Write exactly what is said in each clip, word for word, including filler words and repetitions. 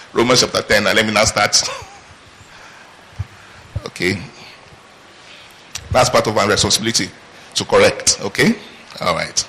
Romans chapter ten. And let me now start. Okay. That's part of my responsibility to correct. Okay? All right.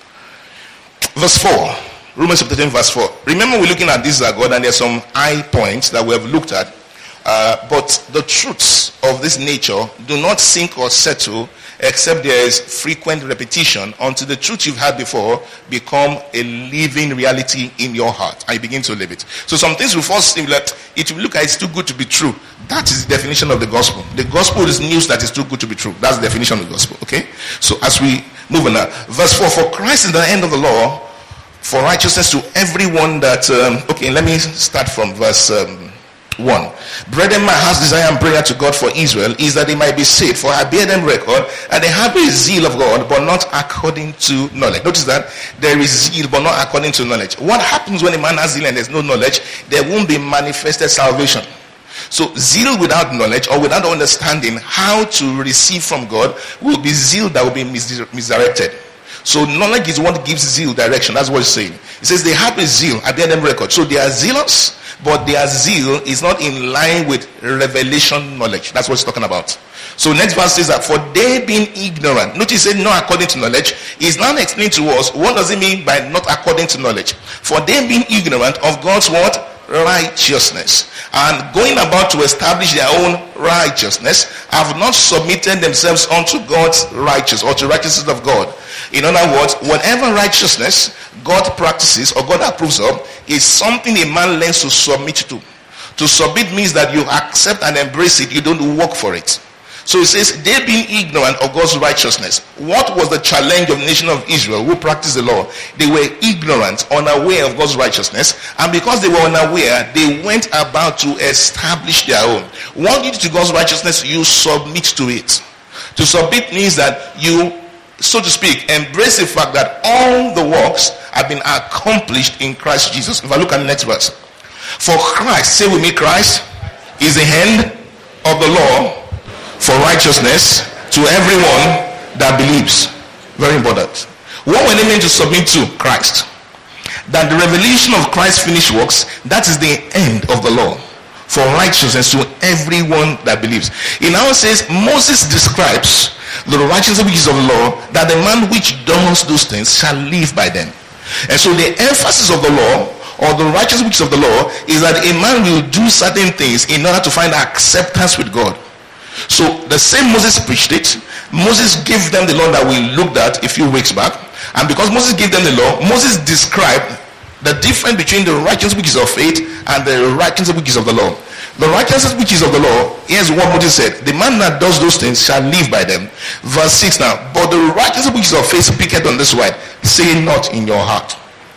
Verse four. Romans chapter ten, verse four. Remember, we're looking at this as God, and there's some high points that we have looked at. Uh, but the truths of this nature do not sink or settle except there is frequent repetition until the truth you've had before become a living reality in your heart and you begin to live it. So some things will first seem like it will look like it's too good to be true. That is the definition of the gospel. The gospel is news that is too good to be true. That's the definition of the gospel. Okay? So as we move on now, verse four, for Christ is the end of the law for righteousness to everyone that um, okay, let me start from verse um, one. Brethren, my heart's desire and prayer to God for Israel is that they might be saved. For I bear them record, and they have a zeal of God, but not according to knowledge. Notice that there is zeal, but not according to knowledge. What happens when a man has zeal and there's no knowledge? There won't be manifested salvation. So zeal without knowledge or without understanding how to receive from God will be zeal that will be mis- misdirected. So knowledge is what gives zeal direction. That's what it's saying. It says they have a zeal. I bear them record. So they are zealous, but their zeal is not in line with revelation knowledge. That's what it's talking about. So next verse says that for they being ignorant. Notice it said not according to knowledge. It's now explaining to us what does it mean by not according to knowledge. For they being ignorant of God's what? Righteousness, and going about to establish their own righteousness, have not submitted themselves unto God's righteousness or to righteousness of God. In other words, whatever righteousness God practices or God approves of is something a man learns to submit to. To submit means that you accept and embrace it. You don't work for it. So it says, they being ignorant of God's righteousness. What was the challenge of the nation of Israel who practiced the law? They were ignorant, unaware of God's righteousness. And because they were unaware, they went about to establish their own. What you do to God's righteousness, you submit to it. To submit means that you, so to speak, embrace the fact that all the works have been accomplished in Christ Jesus. If I look at the next verse. For Christ, say with me, Christ is the end of the law for righteousness to everyone that believes. Very important. What were they meant to submit to? Christ. That the revelation of Christ's finished works, that is the end of the law for righteousness to everyone that believes. It now says Moses describes the righteousness which is of the law, that the man which does those things shall live by them. And so the emphasis of the law, or the righteousness which is of the law, is that a man will do certain things in order to find acceptance with God. So the same Moses preached it. Moses gave them the law that we looked at a few weeks back. And because Moses gave them the law, Moses described the difference between the righteousness which is of faith and the righteousness which is of the law. The righteousness which is of the law, here's what Moses said. The man that does those things shall live by them. Verse six now. But the righteousness which is of faith speaketh on this word, say not in your heart.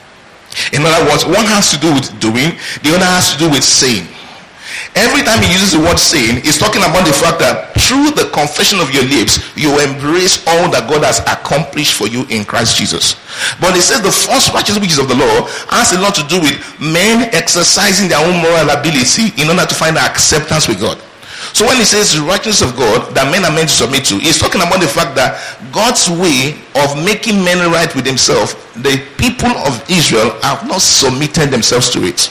In other words, one has to do with doing, the other has to do with saying. Every time he uses the word saying, he's talking about the fact that through the confession of your lips, you embrace all that God has accomplished for you in Christ Jesus. But it says the first righteousness which is of the law has a lot to do with men exercising their own moral ability in order to find acceptance with God. So when he says the righteousness of God that men are meant to submit to, he's talking about the fact that God's way of making men right with himself, the people of Israel have not submitted themselves to it.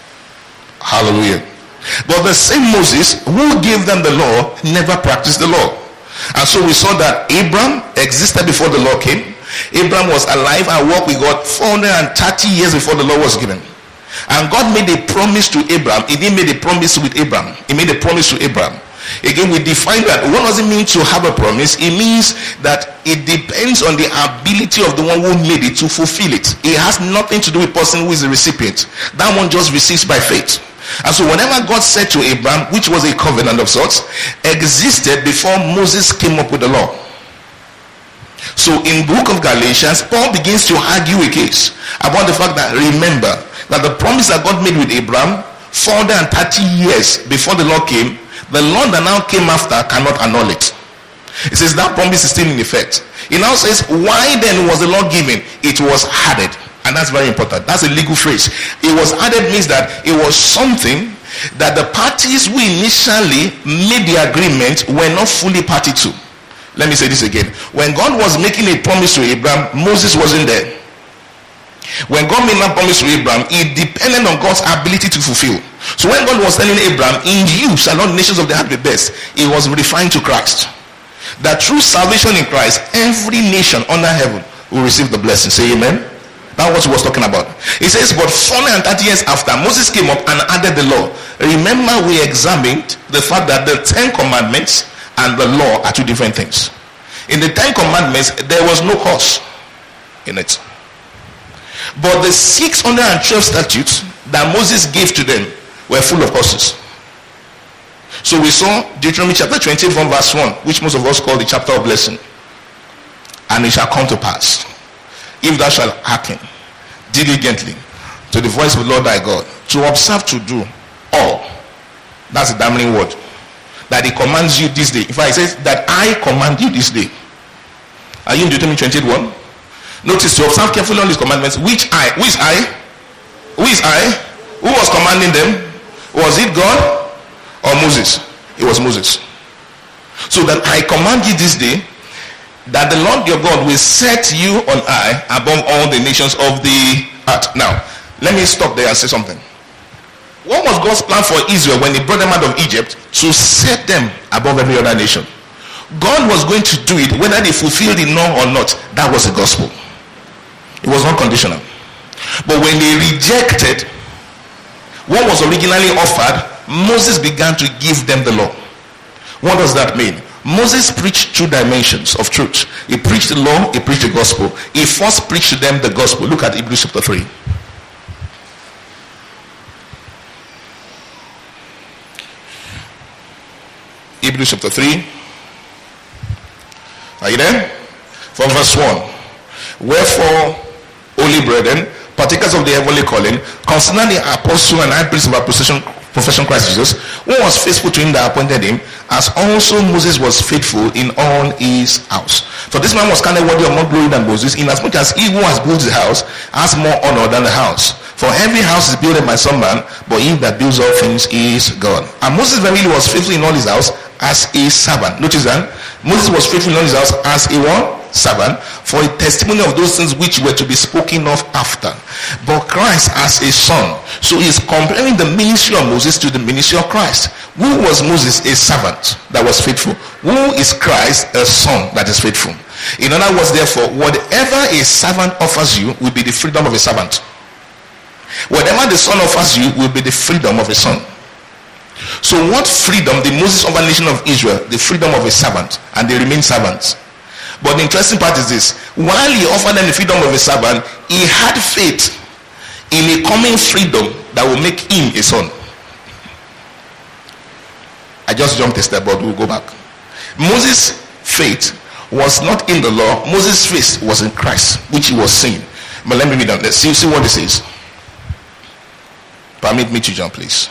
Hallelujah. But the same Moses who gave them the law never practiced the law. And so we saw that Abraham existed before the law came. Abraham was alive and walked with God four hundred thirty years before the law was given. And God made a promise to Abraham. He didn't make a promise with Abraham. He made a promise to Abraham. Again, we define that. What does it mean to have a promise? It means that it depends on the ability of the one who made it to fulfill it. It has nothing to do with the person who is the recipient. That one just receives by faith. And so whatever God said to Abraham, which was a covenant of sorts, existed before Moses came up with the law. So in the book of Galatians, Paul begins to argue a case about the fact that, remember, that the promise that God made with Abraham four hundred thirty years before the law came, the law that now came after cannot annul it. It says that promise is still in effect. It now says, why then was the law given? It was added. And that's very important. That's a legal phrase. It was added means that it was something that the parties who initially made the agreement were not fully party to. Let me say this again. When God was making a promise to Abraham, Moses wasn't there. When God made that promise to Abraham, it depended on God's ability to fulfill. So when God was telling Abraham, in you shall all nations of the earth be blessed, he was referring to Christ. That through salvation in Christ, every nation under heaven will receive the blessing. Say amen. That's what he was talking about. He says, but four hundred thirty years after, Moses came up and added the law. Remember, we examined the fact that the Ten Commandments and the law are two different things. In the Ten Commandments, there was no horse in it. But the six hundred twelve statutes that Moses gave to them were full of horses. So we saw Deuteronomy chapter twenty from verse one, which most of us call the chapter of blessing. And it shall come to pass, if thou shalt hearken diligently to the voice of the Lord thy God, to observe to do all. That's the damning word. That he commands you this day. In fact, he says that I command you this day. Are you in Deuteronomy twenty-one? Notice, to observe carefully all his commandments, which I, who is I? Who is I? Who was commanding them? Was it God or Moses? It was Moses. So that I command you this day, that the Lord your God will set you on high above all the nations of the earth. Now, let me stop there and say something. What was God's plan for Israel when he brought them out of Egypt? To set them above every other nation. God was going to do it whether they fulfilled it or not. That was the gospel. It was not conditional. But when they rejected what was originally offered, Moses began to give them the law. What does that mean? Moses preached two dimensions of truth. He preached the law, he preached the gospel. He first preached to them the gospel. Look at Hebrews chapter three. Hebrews chapter three. Are you there? From verse one. Wherefore, holy brethren, partakers of the heavenly calling, consider the apostle and high priest of our profession, profession Christ Jesus, who was faithful to him that appointed him, as also Moses was faithful in all his house. For this man was counted worthy of more glory than Moses, inasmuch as he who has built the house has more honor than the house. For every house is built by some man, but he that builds all things is God. And Moses verily was faithful in all his house as a servant. Notice that Moses was faithful in all his house as a what? Servant, for a testimony of those things which were to be spoken of after. But Christ as a son. So he is comparing the ministry of Moses to the ministry of Christ. Who was Moses? A servant that was faithful. Who is Christ? A son that is faithful. In other words, therefore, whatever a servant offers you will be the freedom of a servant. Whatever the son offers you will be the freedom of a son. So what freedom did Moses offer the nation of Israel? The freedom of a servant, and they remain servants. But the interesting part is this: while he offered them the freedom of a servant, he had faith in a coming freedom that will make him a son. I just jumped a step, but we'll go back. Moses' faith was not in the law. Moses' faith was in Christ, which he was saying. But let me read on. Let's see, see what it says. Permit me to jump, please.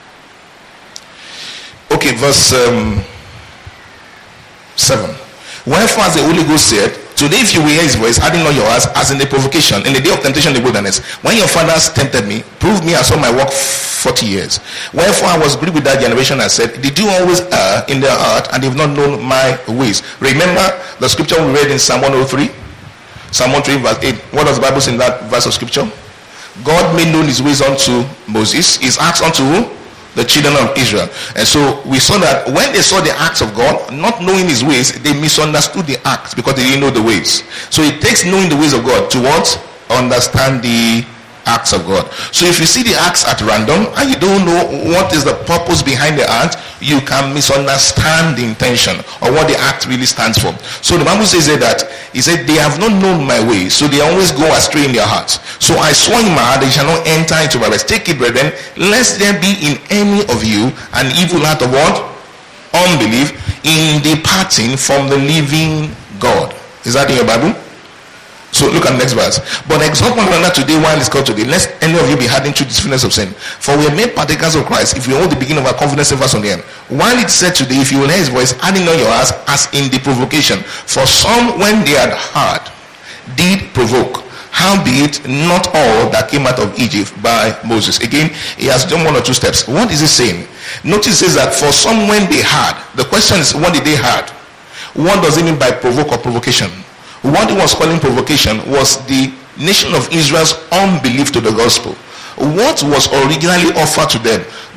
Okay, verse um, seven. Wherefore, as the Holy Ghost said, today if you will hear his voice, harden not your hearts, as in the provocation, in the day of temptation in the wilderness, when your fathers tempted me, proved me, I saw my work forty years. Wherefore I was grieved with that generation, I said, did you always err in their heart, and they've not known my ways? Remember the scripture we read in Psalm one oh three? Psalm one oh three verse eight. What does the Bible say in that verse of scripture? God made known his ways unto Moses, his acts unto who? The children of Israel. And so we saw that when they saw the acts of God, not knowing his ways, they misunderstood the acts because they didn't know the ways. So it takes knowing the ways of God to what? Understand the acts of God. So if you see the acts at random and you don't know what is the purpose behind the act, you can misunderstand the intention or what the act really stands for. So the Bible says that he said they have not known my ways, so they always go astray in their hearts. So I swore in my heart they shall not enter into my rest. Take it, brethren, lest there be in any of you an evil heart of what? Unbelief, in departing from the living God. Is that in your Bible? So look at the next verse. But exhort one another today while it's called today, lest any of you be hardened to the fullness of sin. For we are made partakers of Christ if we hold the beginning of our confidence in verse on the end. While it said today, if you will hear his voice, harden not your hearts as in the provocation. For some, when they had heard, did provoke. Howbeit, not all that came out of Egypt by Moses. Again, he has done one or two steps. What is he saying? Notice it says that for some, when they heard. The question is, what did they heard? What does it mean by provoke or provocation? What he was calling provocation was the nation of Israel's unbelief to the gospel. What was originally offered to them?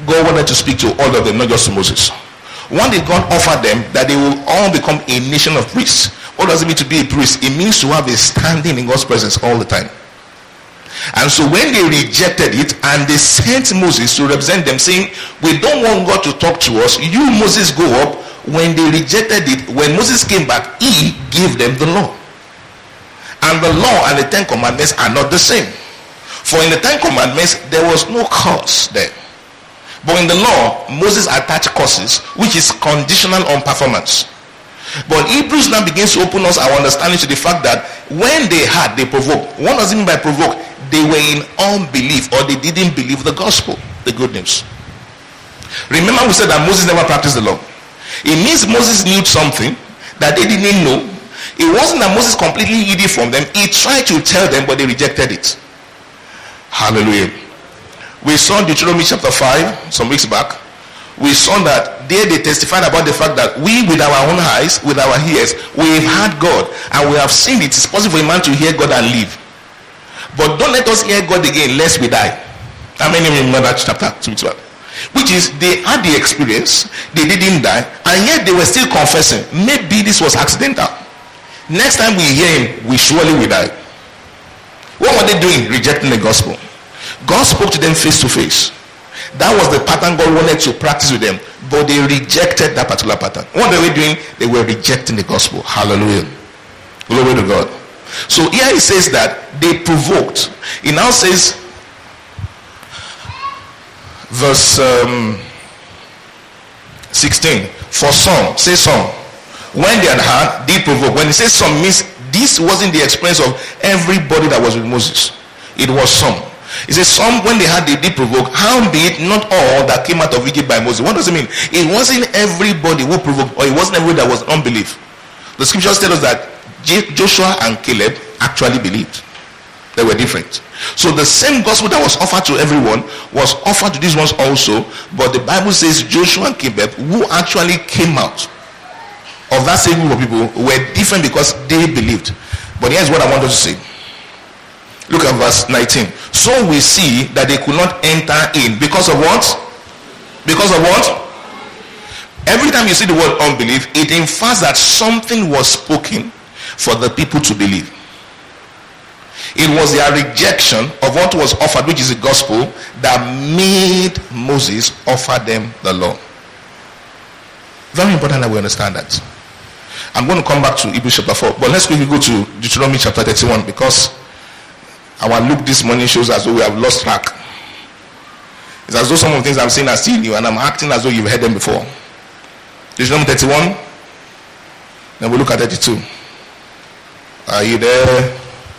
God wanted to speak to all of them, not just to Moses. One did God offer them that they will all become a nation of priests. What does it mean to be a priest? It means to have a standing in God's presence all the time. And so when they rejected it and they sent Moses to represent them, saying, we don't want God to talk to us, you Moses go up. When they rejected it, when Moses came back, he gave them the law. And the law and the Ten Commandments are not the same. For in the Ten Commandments, there was no curse there. But in the law, Moses attached curses, which is conditional on performance. But Hebrews now begins to open us our understanding to the fact that when they had, they provoked. What does it mean by provoke? They were in unbelief, or they didn't believe the gospel, the good news. Remember we said that Moses never practiced the law. It means Moses knew something that they didn't know. It wasn't that Moses completely hid it from them. He tried to tell them, but they rejected it. Hallelujah. We saw Deuteronomy chapter five some weeks back. We saw that there they testified about the fact that we with our own eyes, with our ears, we've heard God and we have seen it. It's possible for a man to hear God and live. But don't let us hear God again lest we die. How many remember that chapter? Which is, they had the experience, they didn't die, and yet they were still confessing. Maybe this was accidental. Next time we hear him, we surely will die. What were they doing? Rejecting the gospel. God spoke to them face to face. That was the pattern God wanted to practice with them, but they rejected that particular pattern. What they were doing? They were rejecting the gospel. Hallelujah. Glory to God. So here he says that they provoked. He now says, verse um, sixteen, for some, say some, when they had heard, they provoked. When he says some, means this wasn't the experience of everybody that was with Moses. It was some. He says some, when they had, they did provoke. Howbeit not all that came out of Egypt by Moses. What does it mean? It wasn't everybody who provoked, or it wasn't everybody that was unbelief. The scriptures tell us that Joshua and Caleb actually believed. They were different. So the same gospel that was offered to everyone was offered to these ones also. But the Bible says Joshua and Caleb, who actually came out of that same group of people, were different because they believed. But here's what I want us to say. Look at verse nineteen. So we see that they could not enter in because of what? Because of what? Every time you see the word unbelief, it infers that something was spoken for the people to believe. It was their rejection of what was offered, which is the gospel, that made Moses offer them the law. Very important that we understand that. I'm going to come back to Hebrews chapter four, but let's quickly go to Deuteronomy chapter thirty-one, because our look this morning shows as though we have lost track. It's as though some of the things I'm saying are still new, and I'm acting as though you've heard them before. Deuteronomy thirty-one, then we look at thirty-two. Are you there?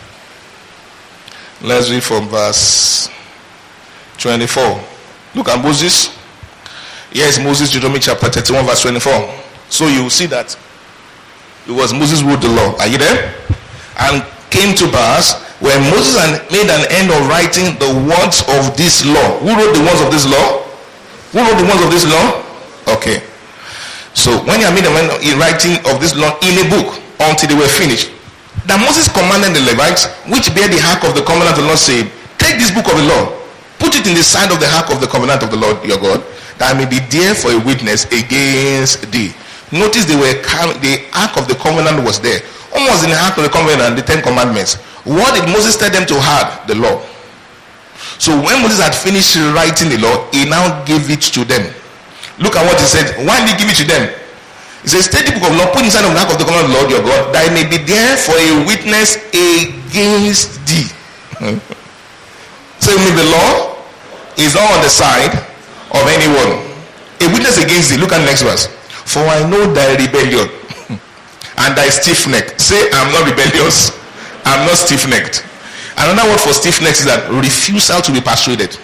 Let's read from verse twenty-four. Look at Moses. Yes, Moses, Deuteronomy chapter thirty-one, verse twenty-four. So you see that it was Moses who wrote the law. Are you there? And came to pass when Moses made an end of writing the words of this law. Who wrote the words of this law? Who wrote the words of this law? Okay. So when he made an end of writing of this law in a book until they were finished, that Moses commanded the Levites, which bear the ark of the covenant of the Lord, saying, take this book of the law, put it in the side of the ark of the covenant of the Lord your God, that I may be there for a witness against thee. Notice they were the ark of the covenant was there. Almost in the ark of the covenant, the Ten Commandments. What did Moses tell them to have? The law. So when Moses had finished writing the law, he now gave it to them. Look at what he said. Why did he give it to them? He says, take the book of law, put inside of the ark of the covenant of the Lord your God, that I may be there for a witness against thee. So the law is not on the side of anyone. A witness against thee. Look at the next verse. For I know thy rebellion and thy stiff-necked. Say, I'm not rebellious. I'm not stiff-necked. Another word for stiff-necked is that refusal to be persuaded.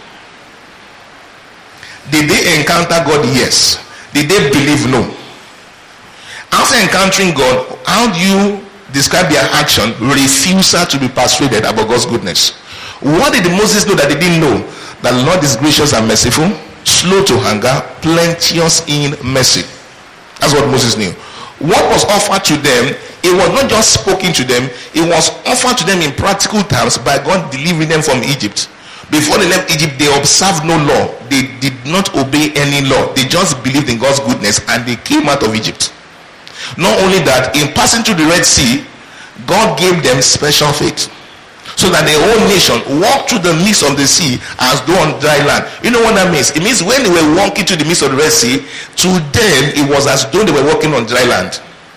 Did they encounter God? Yes. Did they believe? No. After encountering God, how do you describe their action? Refusal to be persuaded about God's goodness. What did Moses know that they didn't know? That the Lord is gracious and merciful, slow to anger, plenteous in mercy. That's what Moses knew. What was offered to them, it was not just spoken to them, it was offered to them in practical terms by God delivering them from Egypt. Before they left Egypt, they observed no law. They did not obey any law. They just believed in God's goodness and they came out of Egypt. Not only that, in passing through the Red Sea, God gave them special faith, so that the whole nation walked through the midst of the sea as though on dry land. You know what that means? It means when they were walking through the midst of the Red Sea, to them it was as though they were walking on dry land.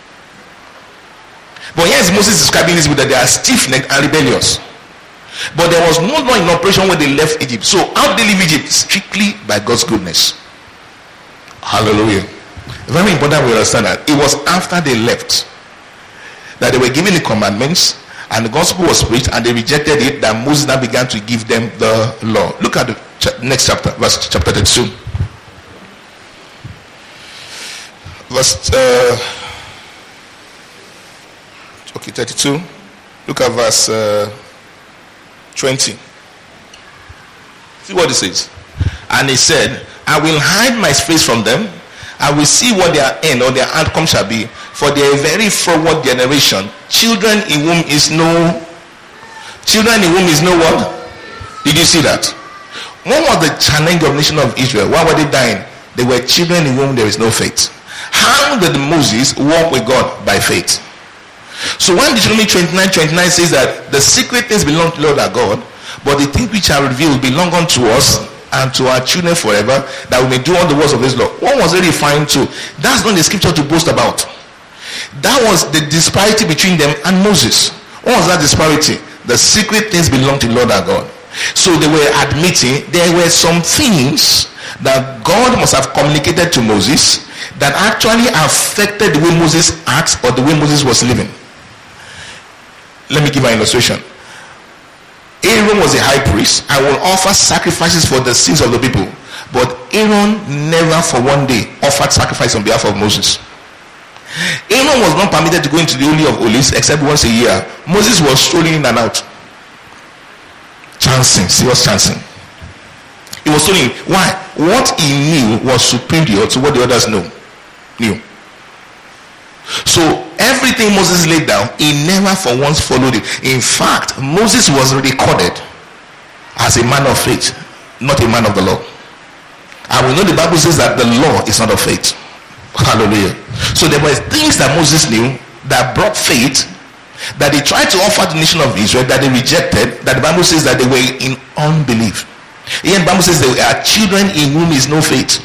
But here is Moses describing this with that they are stiff-necked and rebellious. But there was no law in operation when they left Egypt. So how did they leave Egypt? Strictly by God's goodness. Hallelujah. Very important we understand that. It was after they left that they were given the commandments and the gospel was preached and they rejected it, that Moses now began to give them the law. Look at the ch- next chapter, verse chapter thirty-two. Verse uh, okay, thirty-two. Look at verse uh, twenty. See what it says. And he said, I will hide my face from them. I will see what their end or their outcome shall be. For they are a very forward generation. Children in whom is no children in whom is no what? Did you see that? What was the challenge of the nation of Israel? Why were they dying? They were children in whom there is no faith. How did Moses walk with God? By faith. So when Deuteronomy twenty-nine twenty-nine says that the secret things belong to the Lord our God, but the things which are revealed belong unto us and to our children forever, that we may do all the words of his law. What was it referring to? That's not the scripture to boast about. That was the disparity between them and Moses. What was that disparity? The secret things belong to the Lord our God. So they were admitting there were some things that God must have communicated to Moses that actually affected the way Moses acts or the way Moses was living. Let me give an illustration. Aaron was a high priest. I will offer sacrifices for the sins of the people. But Aaron never for one day offered sacrifice on behalf of Moses. Aaron was not permitted to go into the Holy of Holies except once a year. Moses was strolling in and out. Chancing, serious chancing. He was strolling. Why? What he knew was superior to what the others knew. knew. So everything Moses laid down, he never for once followed it. In fact, Moses was recorded as a man of faith, not a man of the law. And we know the Bible says that the law is not of faith. Hallelujah. So there were things that Moses knew that brought faith, that they tried to offer the nation of Israel, that they rejected, that the Bible says that they were in unbelief. Here the Bible says they are children in whom is no faith.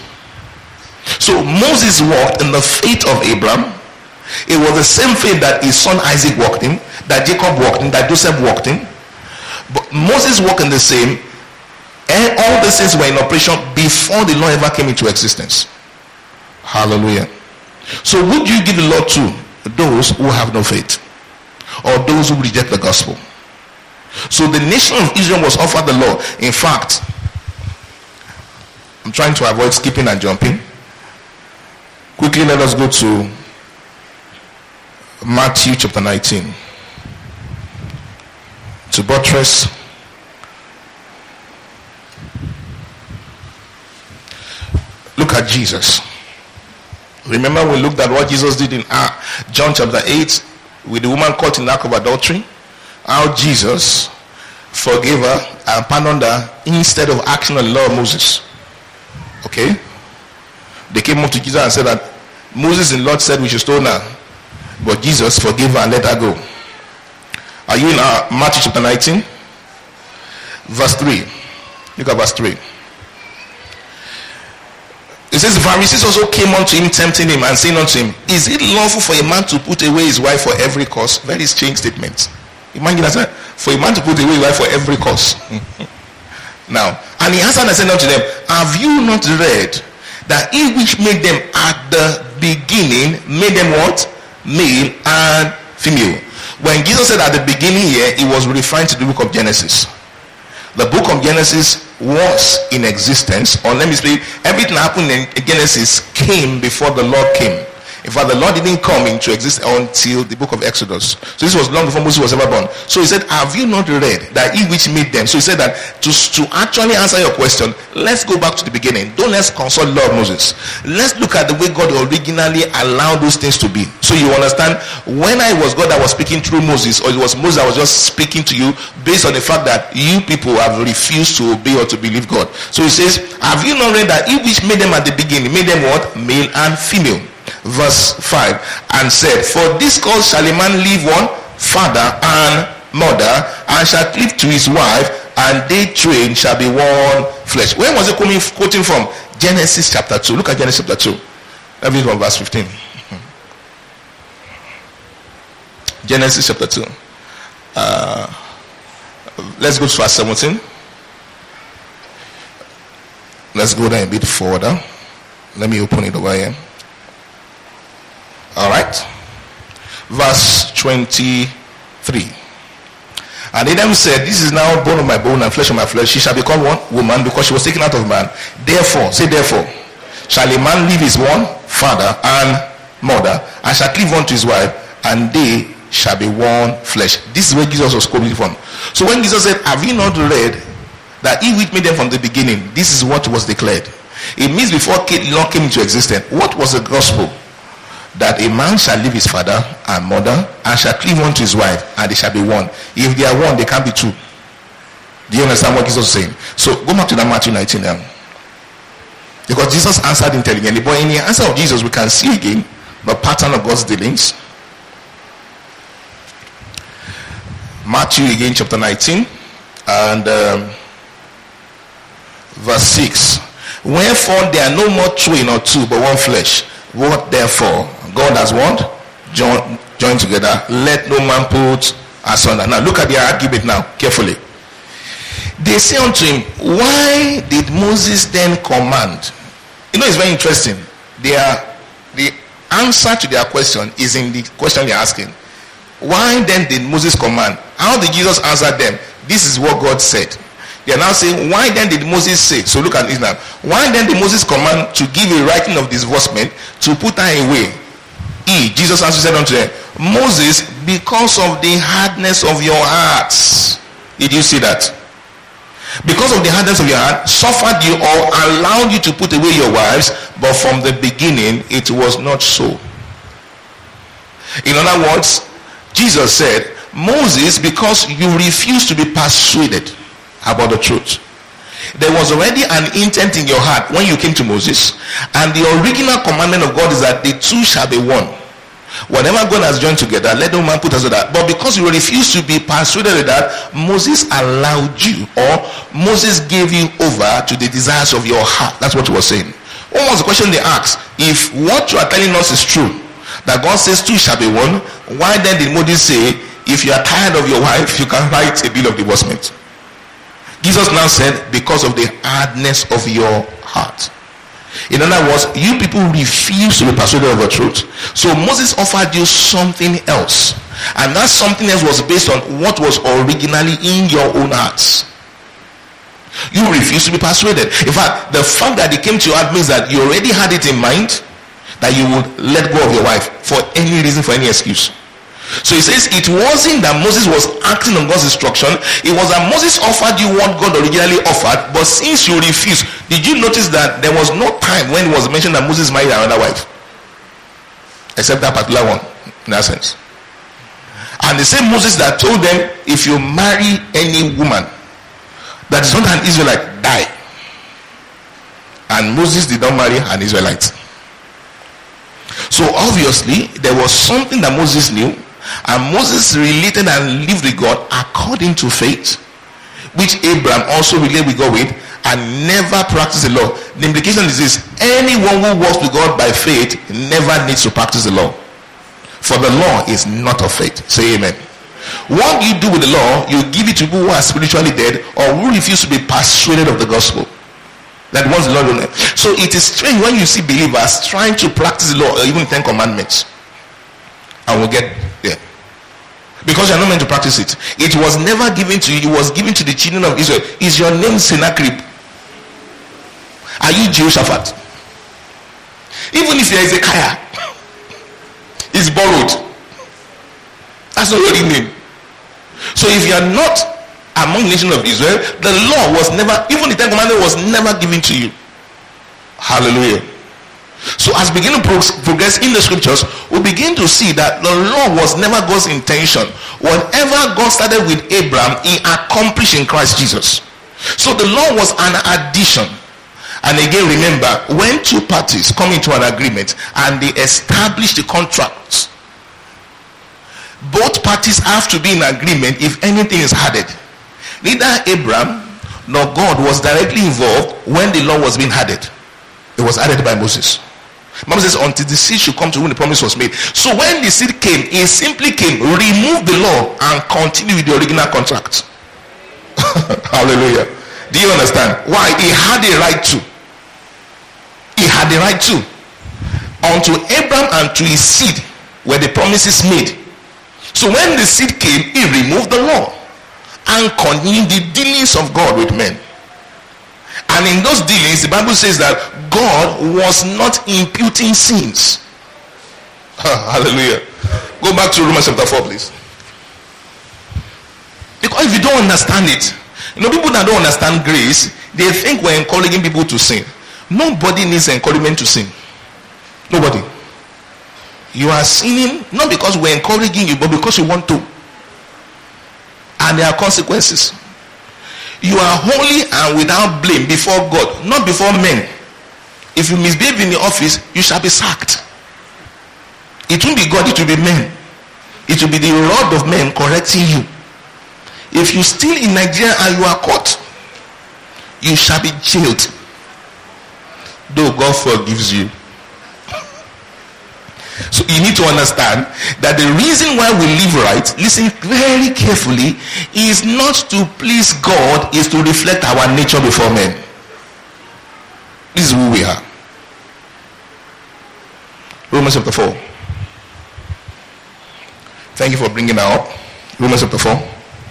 So Moses walked in the faith of Abraham. It was the same faith that his son Isaac walked in, that Jacob walked in, that Joseph walked in. But Moses walked in the same, and all these things were in operation before the law ever came into existence. Hallelujah. So would you give the law to those who have no faith, or those who reject the gospel? So the nation of Israel was offered the law. In fact, I'm trying to avoid skipping and jumping. Quickly, let us go to Matthew chapter nineteen to buttress look at Jesus. Remember we looked at what Jesus did in uh, John chapter eight with the woman caught in the act of adultery, how Jesus forgave her and pardoned her instead of acting on the law of Moses. Okay, they came up to Jesus and said that Moses in Lord said we should stone her, but Jesus forgave her and let her go. Are you in uh, Matthew chapter nineteen verse three? Look at verse three. It says the Pharisees also came unto him, tempting him and saying unto him, is it lawful for a man to put away his wife for every cause? Very strange statement. Imagine that, for a man to put away his wife for every cause. Now, and he answered and said unto them, have you not read that he which made them at the beginning made them what? Male and female. When Jesus said at the beginning here, he was referring to the book of Genesis. The book of Genesis was in existence, or let me say, everything happened in Genesis came before the Lord came. In fact, the law didn't come into existence until the book of Exodus. So this was long before Moses was ever born. So he said, have you not read that he which made them? So he said that to, to actually answer your question, let's go back to the beginning. Don't let's consult law of Moses. Let's look at the way God originally allowed those things to be. So you understand, when I was God that was speaking through Moses, or it was Moses that was just speaking to you based on the fact that you people have refused to obey or to believe God. So he says, have you not read that he which made them at the beginning, made them what? Male and female. Verse five, and said, for this cause shall a man leave one father and mother, and shall cleave to his wife, and they twain shall be one flesh. Where was it coming, quoting from? Genesis chapter two. Look at Genesis chapter two. Let me read from verse fifteen. Genesis chapter two. Uh, let's go to verse seventeen. Let's go down a bit further. Let me open it over here. All right. Verse twenty-three. And Adam said, this is now bone of my bone and flesh of my flesh. She shall become one woman, because she was taken out of man. Therefore, say therefore, shall a man leave his one father and mother, and shall cleave unto his wife, and they shall be one flesh. This is where Jesus was quoting from. So when Jesus said, have you not read that he which made them from the beginning, this is what was declared. It means before law came into existence, what was the gospel? That a man shall leave his father and mother, and shall cleave unto his wife, and they shall be one. If they are one, they can't be two. Do you understand what Jesus is saying? So go back to that Matthew nineteen now. Because Jesus answered intelligently. But in the answer of Jesus, we can see again the pattern of God's dealings. Matthew again, chapter nineteen, and um, verse six. Wherefore there are no more twain or two, but one flesh. What therefore God has what? Joined, joined together. Let no man put asunder. Now look at the argument now carefully. They say unto him, why did Moses then command? You know, it's very interesting. They are, the answer to their question is in the question they're asking. Why then did Moses command? How did Jesus answer them? This is what God said. They are now saying, why then did Moses say? So look at this now. Why then did Moses command to give a writing of divorcement, to put her away? He, Jesus answered, said unto them, Moses, because of the hardness of your hearts. Did you see that? Because of the hardness of your heart, suffered you or allowed you to put away your wives, but from the beginning it was not so. In other words, Jesus said, Moses, because you refused to be persuaded about the truth, there was already an intent in your heart when you came to Moses, and the original commandment of God is that the two shall be one. Whatever God has joined together, let no man put us with that. But because you refused to be persuaded with that, Moses allowed you, or Moses gave you over to the desires of your heart. That's what he was saying. What was the question they asked? If what you are telling us is true, that God says two shall be one, why then did Moses say, if you are tired of your wife, you can write a bill of divorcement? Jesus now said, because of the hardness of your heart. In other words, you people refuse to be persuaded of the truth. So Moses offered you something else, and that something else was based on what was originally in your own hearts. You refuse to be persuaded. In fact, the fact that it came to your heart means that you already had it in mind that you would let go of your wife for any reason, for any excuse. So he says it wasn't that Moses was acting on God's instruction. It was that Moses offered you what God originally offered, but since you refused, did you notice that there was no time when it was mentioned that Moses married another wife? Except that particular one, in that sense. And the same Moses that told them, if you marry any woman that is not an Israelite, die. And Moses did not marry an Israelite. So obviously, there was something that Moses knew, and Moses related and lived with God according to faith, which Abraham also related with God with, and never practiced the law. The implication is this: anyone who walks with God by faith never needs to practice the law, for the law is not of faith. Say amen. What you do with the law, you give it to people who are spiritually dead, or who refuse to be persuaded of the gospel. That wants the law. So it is strange when you see believers trying to practice the law, or even Ten Commandments. And we'll get there. Because you're not meant to practice it. It was never given to you. It was given to the children of Israel. Is your name Sennacherib? Are you Jehoshaphat? Even if you're Ezekiah, It's borrowed. That's not your name. So if you are not among the nation of Israel, the law was never, even the Ten Commandments was never given to you. Hallelujah. So as we begin to progress in the scriptures, we begin to see that the law was never God's intention. Whatever God started with Abraham, he accomplished in Christ Jesus. So the law was an addition. And again, remember, when two parties come into an agreement and they establish the contract, both parties have to be in agreement if anything is added. Neither Abraham nor God was directly involved when the law was being added. It was added by Moses. Moses says, until the seed should come to whom the promise was made. So when the seed came, it simply came, removed the law and continued with the original contract. Hallelujah. Do you understand? Why? He had a right to. He had the right to. Unto Abraham and to his seed were the promises made. So when the seed came, he removed the law and continued the dealings of God with men. And in those dealings, the Bible says that God was not imputing sins. Hallelujah. Go back to Romans chapter four, please. Because if you don't understand it, you know, people that don't understand grace, they think we're encouraging people to sin. Nobody needs encouragement to sin. Nobody. You are sinning not because we're encouraging you, but because you want to. And there are consequences. You are holy and without blame before God, not before men. If you misbehave in the office, you shall be sacked. It won't be God, it will be men. It will be the rod of men correcting you. If you steal in Nigeria and you are caught, you shall be jailed. Though God forgives you. So you need to understand that the reason why we live right, listen very carefully, is not to please God, is to reflect our nature before men. This is who we are. Romans chapter four. Thank you for bringing that up. Romans chapter four.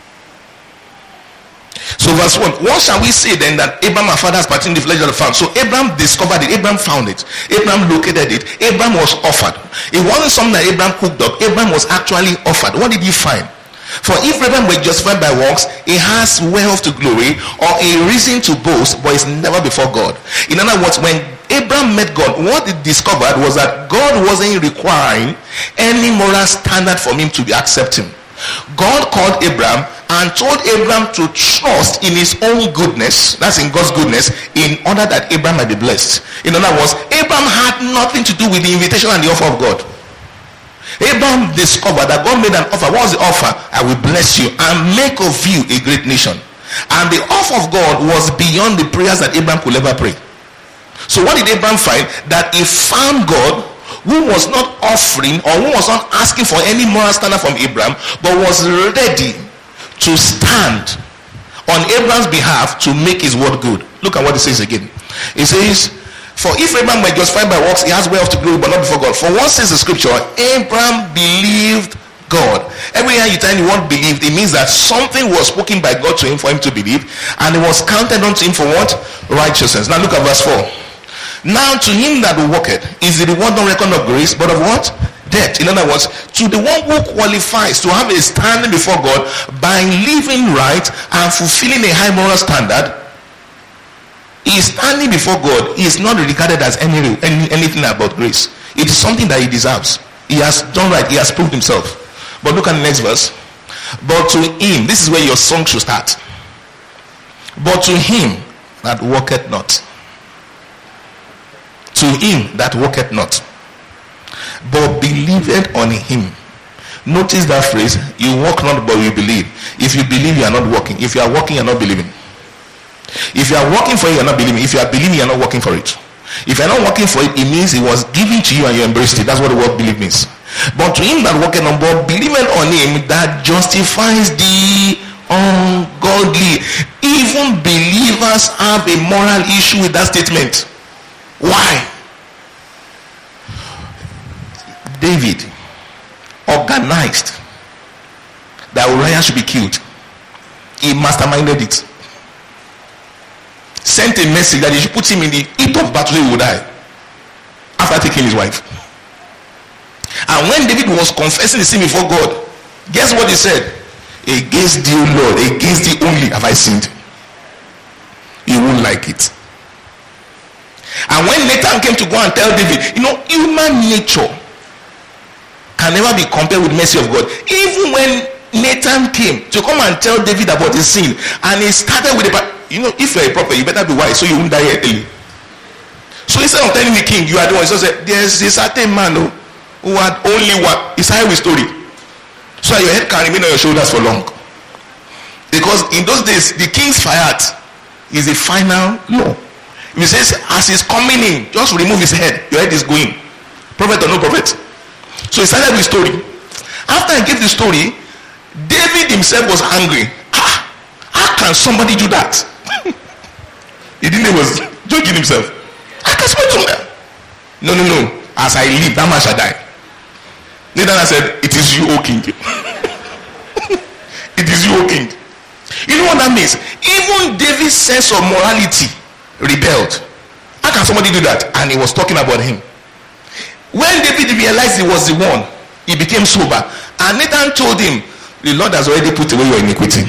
So verse one, what shall we say then that Abraham our father has partaken the flesh of the farm? So Abraham discovered it, Abraham found it, Abraham located it, Abraham was offered. It wasn't something that Abraham cooked up, Abraham was actually offered. What did he find? For if Abraham were justified by works, he has wealth to glory or a reason to boast, but it's never before God. In other words, when Abraham met God, what he discovered was that God wasn't requiring any moral standard for him to be accepting. God called Abraham and told Abraham to trust in his own goodness, that's in God's goodness, in order that Abraham might be blessed. In other words, Abraham had nothing to do with the invitation and the offer of God. Abraham discovered that God made an offer. What was the offer? I will bless you and make of you a great nation. And the offer of God was beyond the prayers that Abraham could ever pray. So what did Abraham find? That he found God who was not offering or who was not asking for any moral standard from Abraham, but was ready to stand on Abraham's behalf to make his word good. Look at what it says again. It says, for if Abraham were justified by works, he has wealth to glory, but not before God. For what says the scripture? Abraham believed God. Every time you tell the word believed, it means that something was spoken by God to him for him to believe, and it was counted unto him for what? Righteousness. Now look at verse four. Now to him that worketh is the reward not reckoned of grace, but of what? Debt. In other words, to the one who qualifies to have a standing before God by living right and fulfilling a high moral standard, he is standing before God. He is not regarded as any, any anything about grace. It is something that he deserves. He has done right. He has proved himself. But look at the next verse. But to him, this is where your song should start. But to him that worketh not. To him that worketh not, but believeth on him. Notice that phrase, you work not but you believe. If you believe, you are not working. If you are working, you are not believing. If you are working for it, you are not believing. If you are believing, you are not working for it. If you are not working for it, it means it was given to you and you embraced it. That's what the word believe means. But to him that worketh not, but believeth on him that justifies the ungodly. Even believers have a moral issue with that statement. Why? David organized that Uriah should be killed. He masterminded it. Sent a message that he should put him in the heat of battle, he would die after taking his wife. And when David was confessing the sin before God, guess what he said? Against thee, O Lord, against thee only have I sinned. He won't like it. And when Nathan came to go and tell David, you know, human nature can never be compared with mercy of God. Even when Nathan came to come and tell David about his sin, and he started with the, you know, if you're a prophet, you better be wise so you won't die early. So instead of telling the king, you are the one, so said, there's a certain man who, who had only one. It's a highway story. So that your head can remain on your shoulders for long. Because in those days, the king's fiat is the final law. If he says, as he's coming in, just remove his head, your head is going. Prophet or no prophet. So he started with the story. After he gave the story, David himself was angry. Ah, how can somebody do that? He didn't know he was joking himself. How can somebody do that? No, no, no. As I live, that man shall die. Nathan said, it is you, O king. It is you, O king. You know what that means? Even David's sense of morality rebelled. How can somebody do that? And he was talking about him. When David realized he was the one, he became sober. And Nathan told him, the Lord has already put away your iniquity.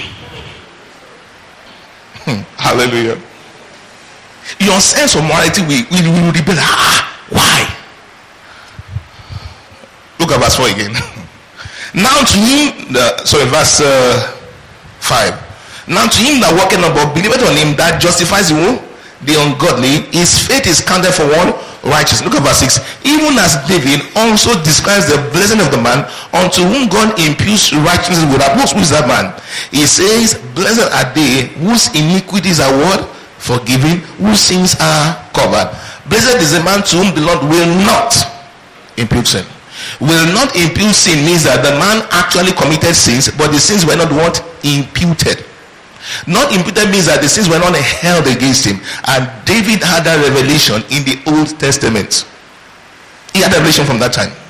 Hallelujah. Your sense of morality will, will, will rebel. Ah, why? Look at verse four again. Now to him, the, sorry, verse uh, five. Now to him that worketh not, but believeth on him that justifies the, the ungodly, his faith is counted for one righteous. Look at verse six. Even as David also describes the blessing of the man unto whom God imputes righteousness without most. Who is that man? He says, blessed are they whose iniquities are what? Forgiven, whose sins are covered. Blessed is the man to whom the Lord will not impute sin. Will not impute sin means that the man actually committed sins, but the sins were not what? Imputed. Not imputed means that the sins were not held against him. And David had that revelation in the Old Testament. He had a revelation from that time.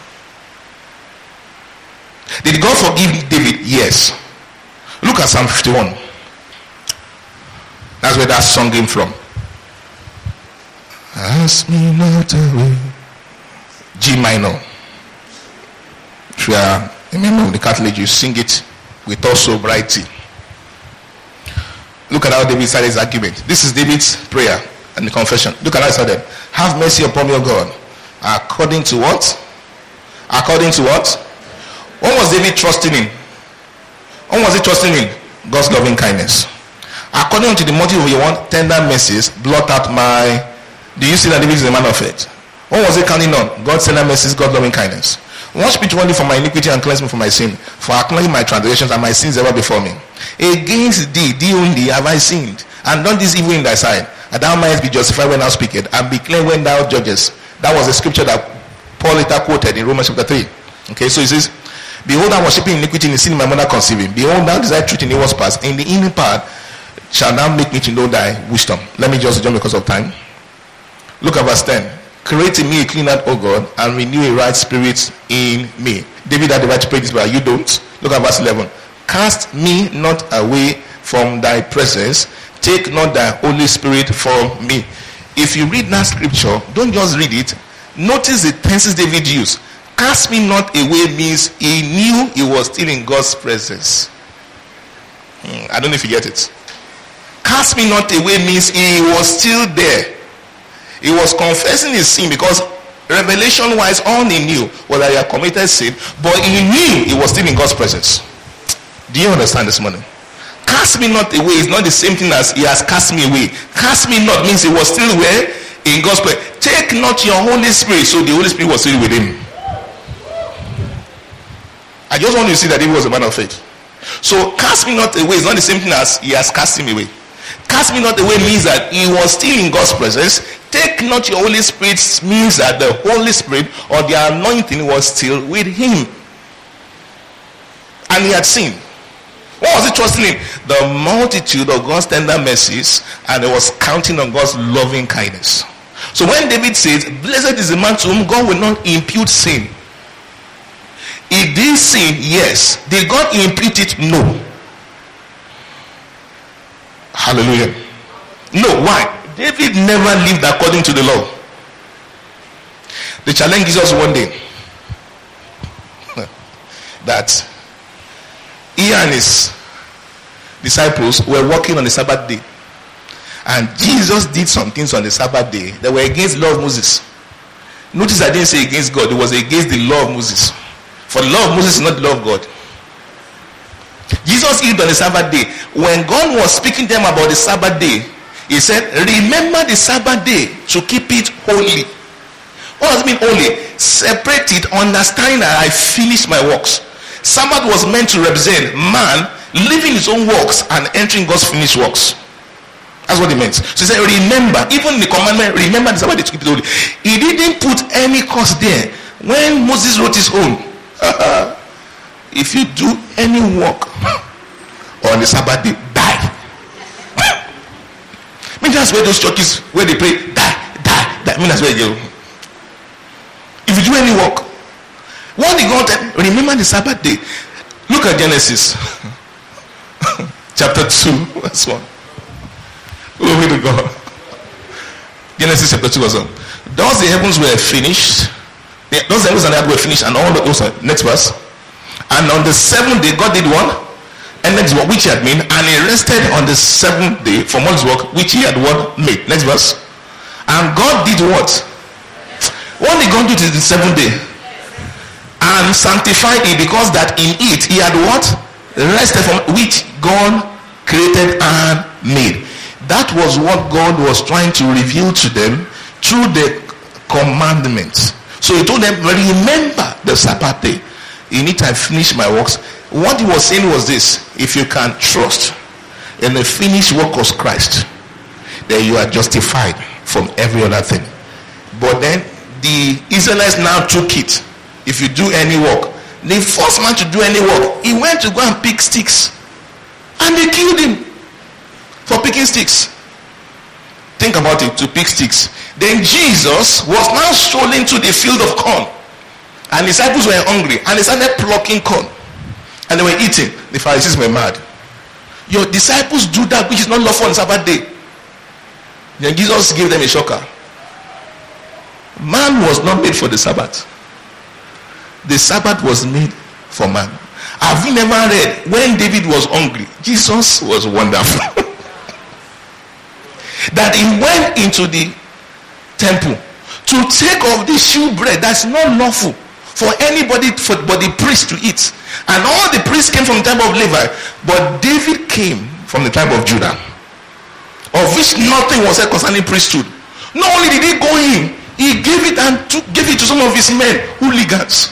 Did God forgive David? Yes. Look at Psalm fifty-one. That's where that song came from. Ask me not away. G minor. If you are a member of the Catholic, you sing it with all sobriety. Look at how David started his argument. This is David's prayer and the confession. Look at how he started. Have mercy upon me, O God. According to what? According to what? What was David trusting in? What was he trusting in? God's loving kindness. According to the motive of your want, tender mercies, blot out my... Do you see that David is a man of faith? What was he counting on? God's tender mercies, God's loving kindness. Wash me only for my iniquity and cleanse me from my sin. For acknowledge my transgressions and my sins ever before me. Against thee, thee only have I sinned, and done this evil in thy sight, and thou mightest be justified when thou speakest, and be clear when thou judgest. That was a scripture that Paul later quoted in Romans chapter three. Okay, so he says, behold, I was worshiping iniquity in the sin of my mother conceiving. Behold, thou desire truth in the inward parts. In the inner part shall thou make me to know thy wisdom. Let me just jump because of time. Look at verse ten. Create in me a clean heart, O God, and renew a right spirit in me. David had the right to pray this, but you don't. Look at verse eleven. Cast me not away from thy presence. Take not thy Holy Spirit from me. If you read that scripture, don't just read it. Notice the tenses David used. Cast me not away means he knew he was still in God's presence. Hmm, I don't know if you get it. Cast me not away means he was still there. He was confessing his sin because revelation wise all he knew was that he had committed sin, but he knew he was still in God's presence. Do you understand this morning? Cast me not away is not the same thing as he has cast me away. Cast me not means he was still where? In God's presence. Take not your Holy Spirit. So the Holy Spirit was still with him. I just want you to see that he was a man of faith. So cast me not away is not the same thing as he has cast him away. Cast me not away means that he was still in God's presence. Take not your Holy Spirit means that the Holy Spirit or the anointing was still with him. And he had sinned. What was he trusting in? The multitude of God's tender mercies, and he was counting on God's loving kindness. So when David says, blessed is the man to whom God will not impute sin. He did sin, yes. Did God impute it? No. Hallelujah. No, why? David never lived according to the law. The challenge is us one day. that he and his disciples were working on the Sabbath day. And Jesus did some things on the Sabbath day that were against the law of Moses. Notice I didn't say against God. It was against the law of Moses. For the law of Moses is not the law of God. Jesus healed on the Sabbath day. When God was speaking to them about the Sabbath day, he said, remember the Sabbath day to keep it holy. What does it mean holy? Separate it, understanding that I finished my works. Sabbath was meant to represent man living his own works and entering God's finished works. That's what it meant. So he said, remember, even in the commandment, remember the Sabbath day to keep it holy. He didn't put any cause there. When Moses wrote his own, if you do any work on the Sabbath day, die. I mean, that's where those churches where they pray, die, die, die. I mean, that's where you. If you do any work, what did God tell? Remember the Sabbath day. Look at Genesis chapter two, verse one. Glory to God. Genesis chapter two, verse one. Thus the heavens were finished. Those heavens and the earth were finished, and all the oh, sorry, next verse. And on the seventh day, God did one, and next work which he had made, and he rested on the seventh day from all his work which he had what made. Next verse. And God did what? What did God do to the seventh day? And sanctified it, because that in it he had what? Rested from which God created and made. That was what God was trying to reveal to them through the commandments. So he told them, remember the Sabbath day. In it I finish my works. What he was saying was this: if you can trust in the finished work of Christ, then you are justified from every other thing. But then the Israelites now took it. If you do any work, the first man to do any work, he went to go and pick sticks, and they killed him for picking sticks. Think about it, to pick sticks. Then Jesus was now strolling to the field of corn, and the disciples were hungry, and they started plucking corn, and they were eating. The Pharisees were mad. Your disciples do that which is not lawful on Sabbath day. Then Jesus gave them a shocker. Man was not made for the Sabbath. The Sabbath was made for man. Have you never read when David was hungry, Jesus was wonderful? That he went into the temple to take off the shewbread that's not lawful for anybody, for but the priest to eat. And all the priests came from the tribe of Levi, but David came from the tribe of Judah, of which nothing was said concerning priesthood. Not only did he go in, he gave it and took, gave it to some of his men, hooligans.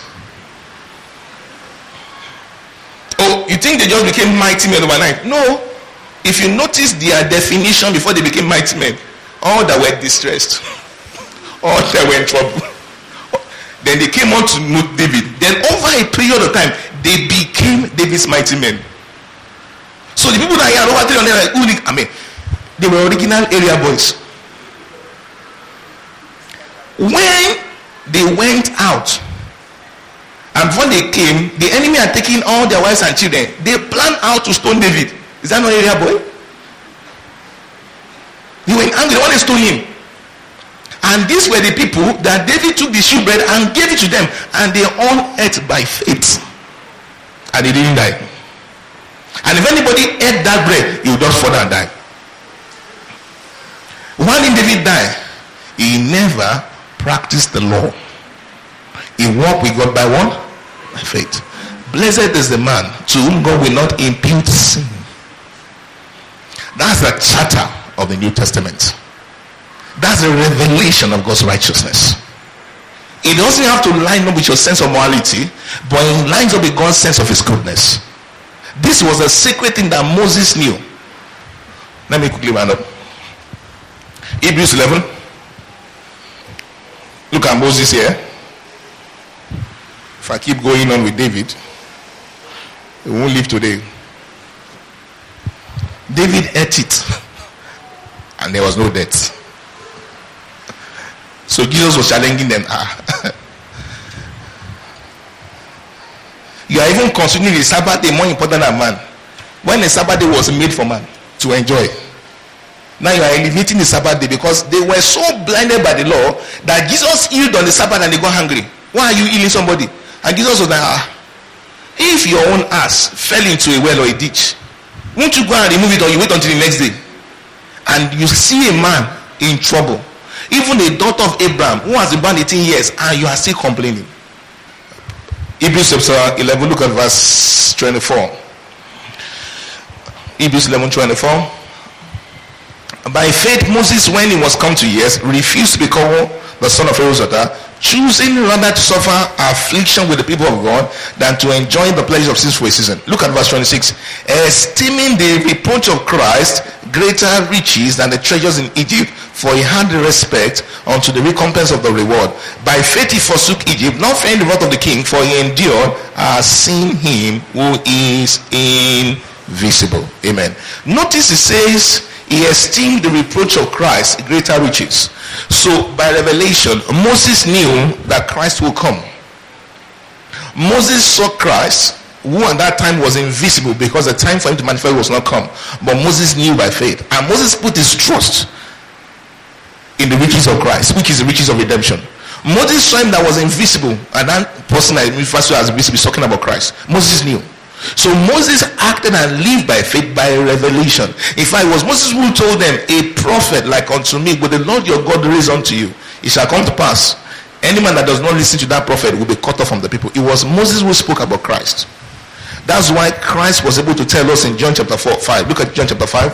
Oh, you think they just became mighty men overnight? No. If you notice their definition before they became mighty men, all that were distressed, all that were in trouble, then they came on to know David. Then over a period of time, they became David's mighty men. So the people that had over three hundred, I mean, they were original area boys. When they went out, and when they came, the enemy had taken all their wives and children. They planned out to stone David. Is that not area boy? They were angry. They wanted to stone him. And these were the people that David took the shewbread and gave it to them, and they all ate by faith, and they didn't die. And if anybody ate that bread, he would just fall and die. Why did David die? He never practiced the law. He walked with God by what? By faith. Blessed is the man to whom God will not impute sin. That's the charter of the New Testament. That's the revelation of God's righteousness. It doesn't have to line up with your sense of morality, but it lines up with God's sense of his goodness. This was a secret thing that Moses knew. Let me quickly round up. Hebrews eleven. Look at Moses here. If I keep going on with David, we won't live today. David ate it, and there was no death. So Jesus was challenging them. Ah. You are even considering the Sabbath day more important than man, when the Sabbath day was made for man to enjoy. Now you are eliminating the Sabbath day because they were so blinded by the law that Jesus healed on the Sabbath and they got hungry. Why are you healing somebody? And Jesus was like, ah, If your own ass fell into a well or a ditch, won't you go and remove it, or you wait until the next day? And you see a man in trouble, even a daughter of Abraham who has been born eighteen years, and you are still complaining. Hebrews chapter eleven, look at verse twenty-four. Hebrews eleven twenty-four. By faith Moses, when he was come to years, refused to become the son of Pharaoh's daughter, choosing rather to suffer affliction with the people of God than to enjoy the pleasure of sin for a season. Look at verse twenty-six. Esteeming the reproach of Christ greater riches than the treasures in Egypt, for he had respect unto the recompense of the reward. By faith he forsook Egypt, not fearing the wrath of the king, for he endured as seeing him who is invisible. Amen. Notice it says he esteemed the reproach of Christ greater riches. So by revelation, Moses knew that Christ will come. Moses saw Christ, who at that time was invisible, because the time for him to manifest was not come. But Moses knew by faith, and Moses put his trust in the riches of Christ, which is the riches of redemption. Moses saw him that was invisible, and that person that refers to as invisible is talking about Christ. Moses knew. So Moses acted and lived by faith, by revelation. In fact, it was Moses who told them, a prophet like unto me, but the Lord your God raise unto you. It shall come to pass, any man that does not listen to that prophet will be cut off from the people. It was Moses who spoke about Christ. That's why Christ was able to tell us in John chapter four, five. Look at John chapter five.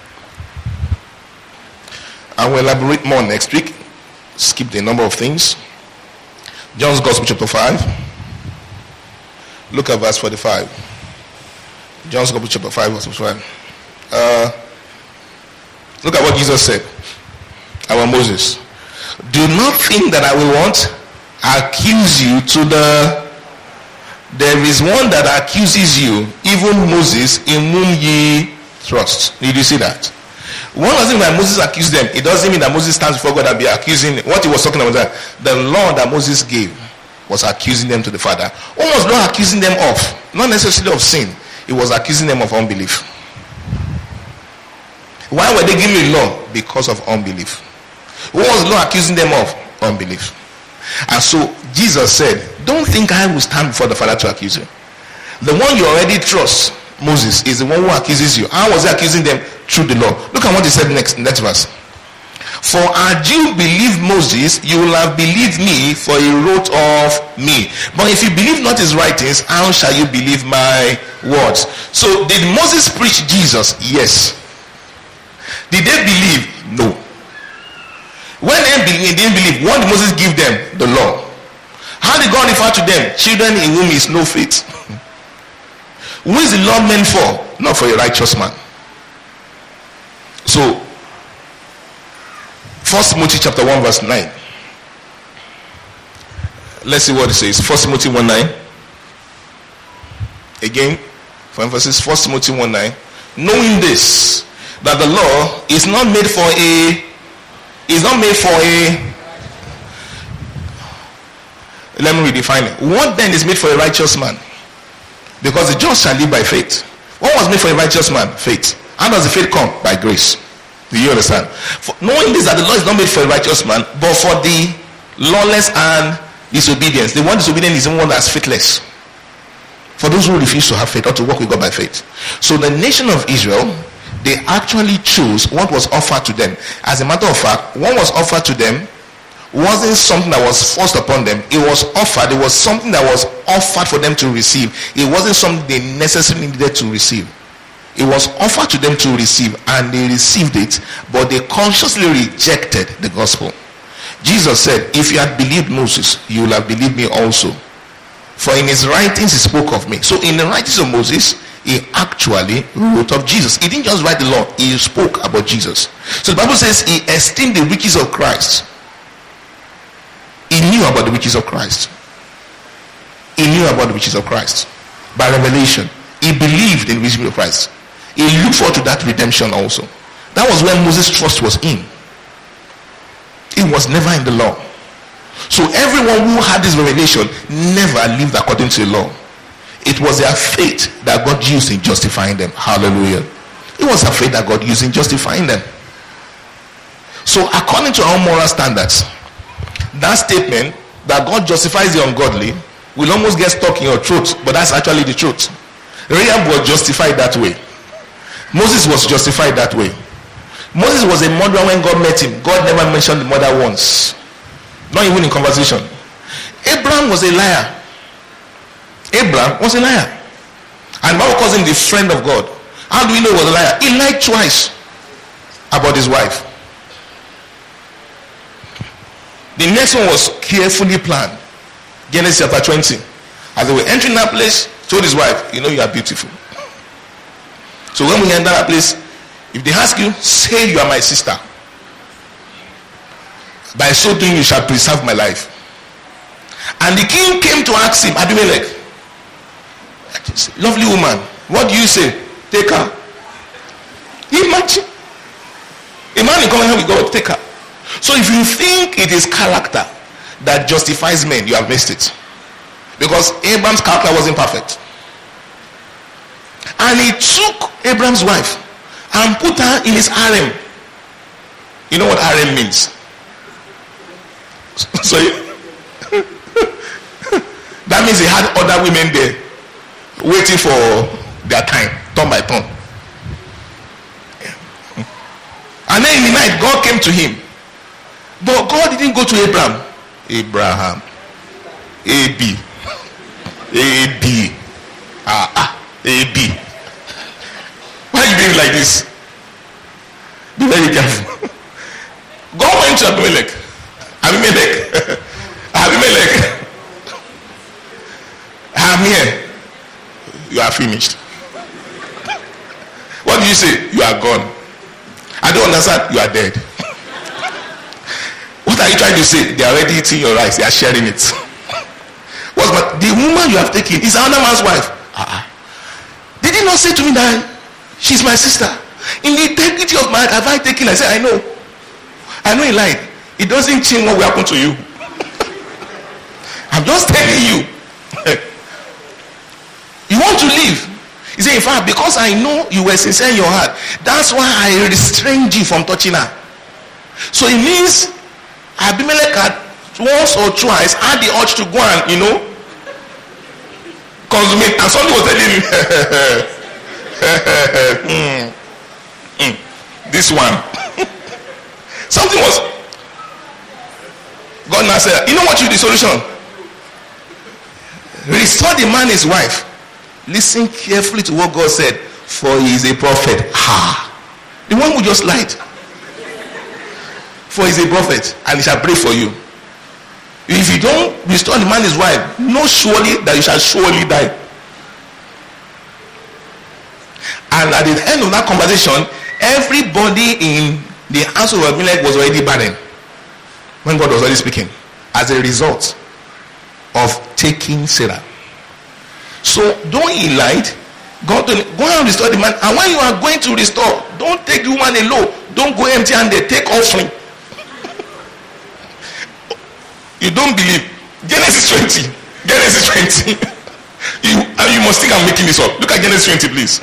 I will elaborate more next week. Skip the number of things. John's Gospel chapter five. Look at verse forty-five. John's Gospel chapter five, verse forty-five. Uh, look at what Jesus said about Moses. Do not think that I will want accuse you to the... There is one that accuses you, even Moses, in whom ye trust. Did you see that? One doesn't mean that Moses accused them. It doesn't mean that Moses stands before God and be accusing. What he was talking about, that the law that Moses gave was accusing them to the Father. What was not accusing them of? Not necessarily of sin. It was accusing them of unbelief. Why were they giving the law? Because of unbelief. What was the law accusing them of? Unbelief. And so Jesus said, don't think I will stand before the Father to accuse you. The one you already trust, Moses, is the one who accuses you. How was he accusing them? Through the law. Look at what he said next, next verse. For had you believed Moses, you will have believed me, for he wrote of me. But if you believe not his writings, how shall you believe my words? So did Moses preach Jesus? Yes. Did they believe? No. When they didn't believe, what did Moses give them? The law. How did God refer to them? Children in whom is no faith. Who is the law meant for? Not for a righteous man. So, First Timothy chapter one verse nine. Let's see what it says. First Timothy one nine. Again, for emphasis, First Timothy one nine. Knowing this, that the law is not made for a is not made for a let me redefine it. What then is made for a righteous man? Because the just shall live by faith. What was made for a righteous man? Faith. How does the faith come? By grace. Do you understand? For knowing this, that the law is not made for a righteous man, but for the lawless and disobedience. The one disobedient is the one that's faithless. For those who refuse to have faith or to walk with God by faith. So the nation of Israel, they actually chose what was offered to them. As a matter of fact, what was offered to them wasn't something that was forced upon them. It was offered. It was something that was offered for them to receive. It wasn't something they necessarily needed to receive. It was offered to them to receive, and they received it, but they consciously rejected the gospel. Jesus said, if you had believed Moses, you will have believed me also. For in his writings he spoke of me. So in the writings of Moses, he actually wrote of Jesus. He didn't just write the law, he spoke about Jesus. So the Bible says he esteemed the riches of Christ. He knew about the riches of Christ. He knew about the riches of Christ. By revelation, he believed in the riches of Christ. He looked forward to that redemption also. That was where Moses' trust was in. It was never in the law. So everyone who had this revelation never lived according to the law. It was their faith that God used in justifying them. Hallelujah. It was their faith that God used in justifying them. So according to our moral standards, that statement that God justifies the ungodly will almost get stuck in your throat, but that's actually the truth. Rahab was justified that way. Moses was justified that way. Moses was a murderer when God met him. God never mentioned the murder once, not even in conversation. Abraham was a liar. Abraham was a liar, and Bible calls him the friend of God. How do we know he was a liar? He lied twice about his wife. The next one was carefully planned. Genesis chapter twenty. As they were entering that place, told his wife, you know you are beautiful. So when we enter that place, if they ask you, say you are my sister. By so doing, you shall preserve my life. And the king came to ask him, Abimelech, lovely woman, what do you say? Take her. Imagine. A man in covenant with God, take her. So if you think it is character that justifies men, you have missed it. Because Abraham's character wasn't perfect. And he took Abraham's wife and put her in his harem. You know what harem means? So that means he had other women there waiting for their time, turn by turn. And then in the night, God came to him. But God didn't go to Abraham. Abraham. A B. A B. Ah, ah. A B. Why are you doing like this? Be very careful. God went to Abimelech. Abimelech. Abimelech. I'm here. You are finished. What do you say? You are gone. I don't understand. You are dead. What are you trying to say? They are already eating your rice. They are sharing it. What's my, the woman you have taken is another man's wife. Uh-uh. Did he not say to me that she's my sister? In the integrity of my heart, have I taken? I said, I know. I know he lied. It doesn't change what will happen to you. I'm just telling you. You want to leave. He said, in fact, because I know you were sincere in your heart, that's why I restrained you from touching her. So it means Abimelech had once or twice had the urge to go and, you know, consummate. And somebody was telling him, mm, mm, this one. Something was. God now said, you know what you the solution? Restore the man his wife. Listen carefully to what God said, for he is a prophet. Ha! The one who just lied. For he is a prophet, and he shall pray for you. If you don't restore the man his wife, know surely that you shall surely die. And at the end of that conversation, everybody in the house of Abimelech was already barren when God was already speaking, as a result of taking Sarah. So don't he lied. Go, to, go and restore the man. And when you are going to restore, don't take the woman alone. Don't go empty handed. Take offering. You don't believe. Genesis twenty. Genesis twenty. you, you must think I'm making this up. Look at Genesis twenty, please.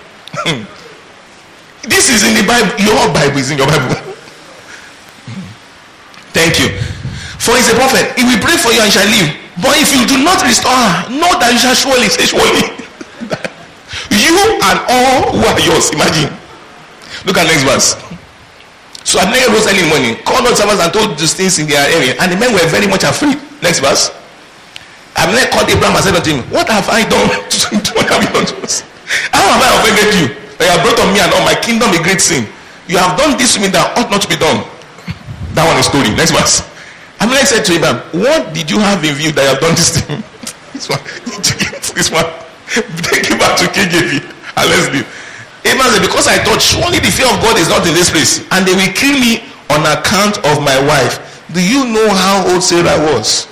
This is in the Bible. Your Bible is in your Bible. Thank you. For he's a prophet. He will pray for you and shall live. But if you do not restore her, know that you shall surely, say surely. You and all who are yours. Imagine. Look at next verse. So Abimelech rose early in the morning, called all servants and told these things in their area, and the men were very much afraid. Next verse. Abimelech called Abraham and said unto him, what have I done? What have you done to us? How have I offended you? That you have brought on me and on my kingdom a great sin. You have done this to me that ought not to be done. That one is story. Next verse. Abimelech said to Abraham, what did you have in view that you have done this thing? This one. This one. Take it back to K J V and let's leave. Abraham said, because I thought surely the fear of God is not in this place, and they will kill me on account of my wife. Do you know how old Sarah was?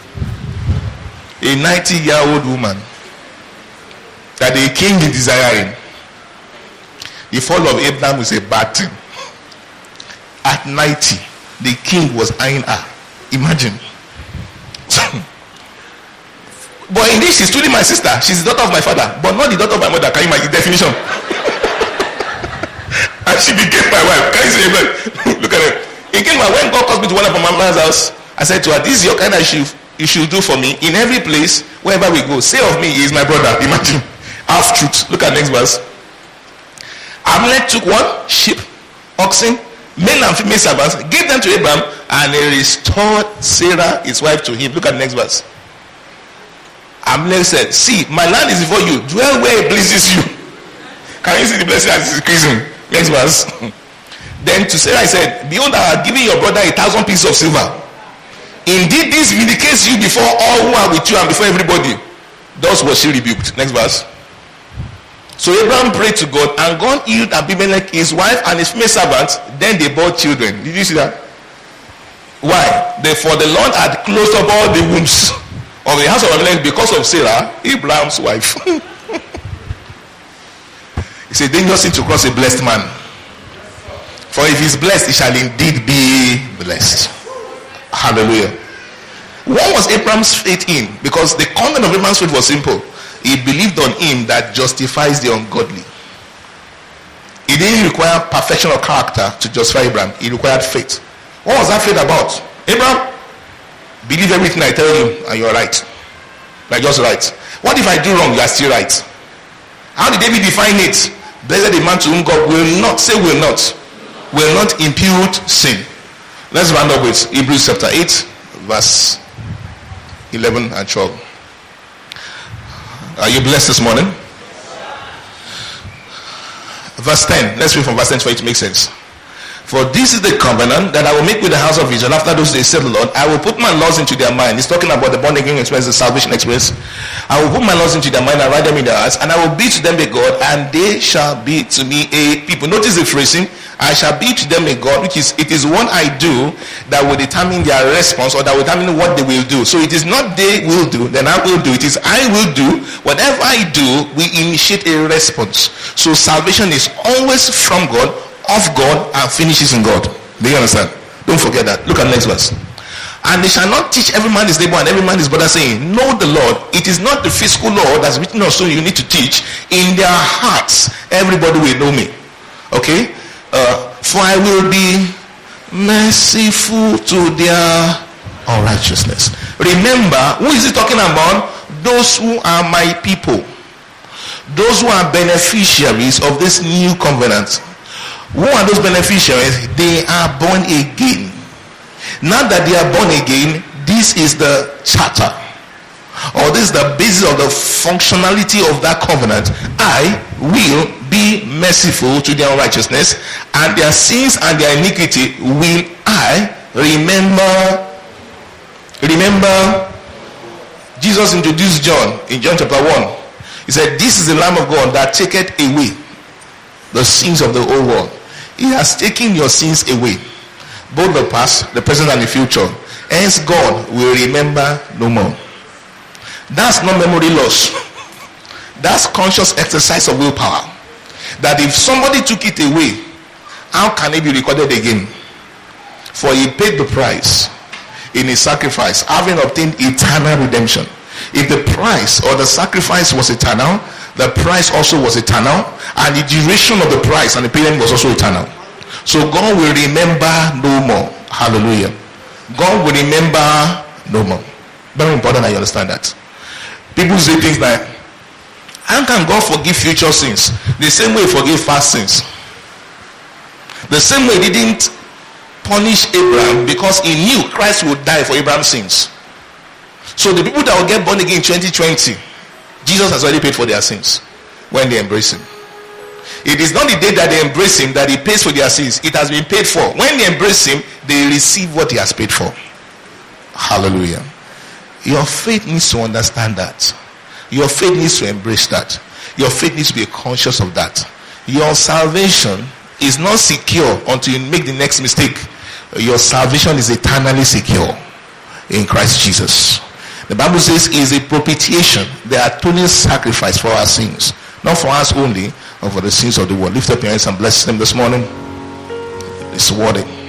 A ninety year old woman that the king is desiring. The fall of Abraham is a bad thing. At ninety, the king was eyeing her. Imagine. But in this, she's truly my sister. She's the daughter of my father, but not the daughter of my mother. Can you imagine the definition? And she became my wife. Can you see it? Look at it. Again, when God calls me to one of my mother's house, I said to her, this is your kind of issue. you should do for me in every place, wherever we go. Say of me, he is my brother. Imagine. Half truth. Look at next verse. Abimelech took one sheep, oxen, male and female servants, gave them to Abraham, and he restored Sarah, his wife, to him. Look at the next verse. Abimelech said, see, my land is before you. Dwell where it pleases you. Can you see the blessing as it's increasing? Next verse. Then to Sarah I said, behold, I have given your brother a thousand pieces of silver. Indeed, this vindicates you before all who are with you and before everybody. Thus was she rebuked. Next verse. So Abraham prayed to God, and God healed Abimelech, his wife, and his female servants. Then they bore children. Did you see that? Why? Therefore the Lord had closed up all the wombs of the house of Abimelech because of Sarah, Abraham's wife. It's a dangerous thing to cross a blessed man. For if he's blessed, he shall indeed be blessed. Hallelujah. What was Abraham's faith in? Because the content of Abraham's faith was simple. He believed on him that justifies the ungodly. It didn't require perfection of character to justify Abraham. It required faith. What was that faith about? Abraham, believe everything I tell you and you're right. Like just right. What if I do wrong? You are still right. How did David define it? Blessed the man to whom God will not, say will not, will not impute sin. Let's round up with Hebrews chapter eight, verse eleven and twelve. Are you blessed this morning? Verse ten. Let's read from verse ten for it to make sense. For this is the covenant that I will make with the house of Israel after those days, said the Lord. I will put my laws into their mind. He's talking about the born again experience, the salvation experience. I will put my laws into their mind and write them in their hearts, and I will be to them a God, and they shall be to me a people. Notice the phrasing. I shall be to them a God, which is, it is what I do that will determine their response, or that will determine what they will do. So it is not they will do, then I will do. It is I will do. Whatever I do, we initiate a response. So salvation is always from God, of God, and finishes in God. Do you understand? Don't forget that. Look at the next verse. And they shall not teach every man his neighbor and every man his brother, saying, know the Lord. It is not the physical law that's written also you need to teach. In their hearts, everybody will know me. Okay? Uh, for I will be merciful to their unrighteousness. Remember, who is he talking about? Those who are my people. Those who are beneficiaries of this new covenant. Who are those beneficiaries? They are born again. Now that they are born again, this is the charter, or this is the basis of the functionality of that covenant. I will be merciful to their unrighteousness, and their sins and their iniquity will I remember. Remember, Jesus introduced John in John chapter one. He said, this is the Lamb of God that taketh away the sins of the whole world. He has taken your sins away, both the past, the present, and the future. Hence God will remember no more. That's not memory loss. That's conscious exercise of willpower. That if somebody took it away, how can it be recorded again? For he paid the price in his sacrifice, having obtained eternal redemption. If the price or the sacrifice was eternal, the price also was eternal, and the duration of the price and the payment was also eternal. So God will remember no more. Hallelujah. God will remember no more. Very important that you understand that. People say things like, how can God forgive future sins? The same way he forgave past sins. The same way he didn't punish Abraham because he knew Christ would die for Abraham's sins. So the people that will get born again in twenty twenty, Jesus has already paid for their sins when they embrace him. It is not the day that they embrace him that he pays for their sins. It has been paid for. When they embrace him, they receive what he has paid for. Hallelujah. Your faith needs to understand that. Your faith needs to embrace that. Your faith needs to be conscious of that. Your salvation is not secure until you make the next mistake. Your salvation is eternally secure in Christ Jesus. The Bible says it is a propitiation, the atoning sacrifice for our sins, not for us only, but for the sins of the world. Lift up your hands and bless them this morning. It's worthy.